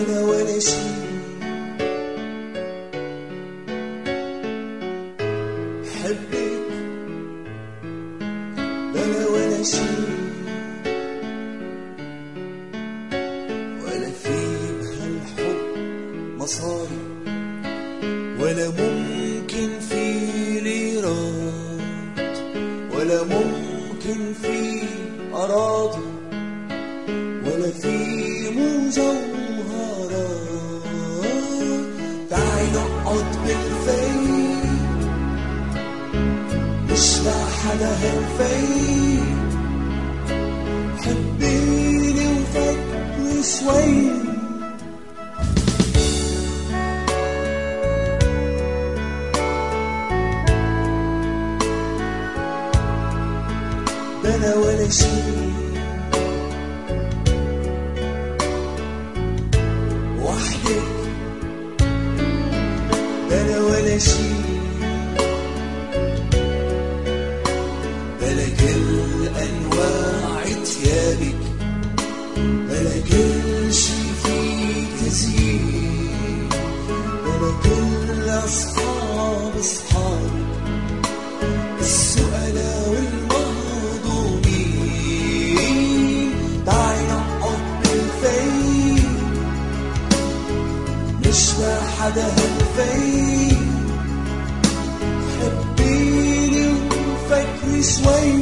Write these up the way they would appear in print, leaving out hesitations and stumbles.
أنا ولا شي، حبك أنا ولا شي، ولا في بهالحب مصاري، ولا ممكن في ليرات، ولا ممكن في أراضي، ولا في مجوهرات. تعي نقعد بالفيل، مش لحدا هالفيل، حبيني وفكري شوي. ده أنا ولا شي، وحدك ده أنا ولا شي، بلا كل أنواع تيابك، بلا كل شي فيك تزيين، بلا كل أصحاب أصحابك السؤلاء والمهضومين. تعي نقعد بالفيل، مش لحدا هالفيل، حبيني وفكري شوي.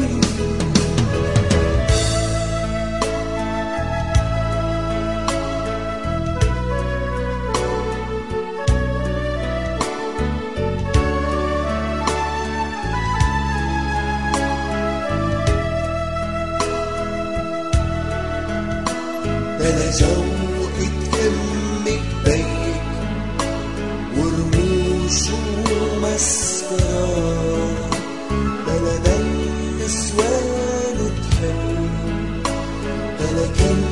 بلا جوقة أمك بيك ورموش ومسكرات، بلا دم نسوان تحب، بلا كل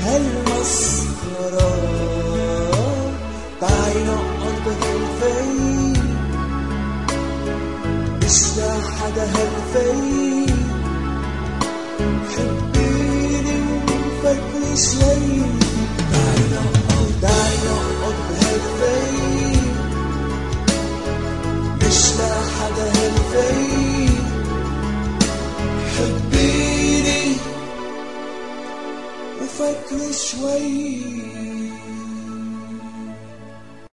هالمسخرات. تعي نقعد بهالفيل، مش لحدا هالفيل، حبيني وفكري شوي. تعي نقعد بهالفيل، مش لحدا هالفيل، حبيني وفكري شوي.